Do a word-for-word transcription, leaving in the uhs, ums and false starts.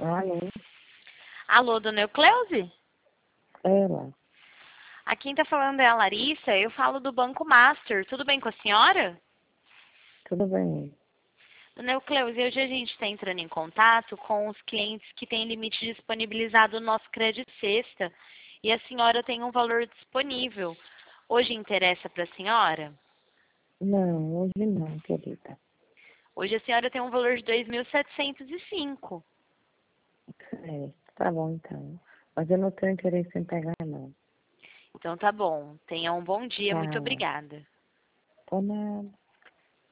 Alô? Alô, dona Eucleuse? Ela? A quem tá falando é a Larissa, eu falo do Banco Master. Tudo bem com a senhora? Tudo bem? Dona Eucleuse, hoje a gente está entrando em contato com os clientes que têm limite disponibilizado no nosso crédito sexta e a senhora tem um valor disponível. Hoje interessa para a senhora? Não, hoje não, querida. Hoje a senhora tem um valor de dois mil setecentos e cinco. É, tá bom então. Mas eu não tenho interesse em pegar, não. Então tá bom. Tenha um bom dia. Muito Tchau. obrigada. Por nada.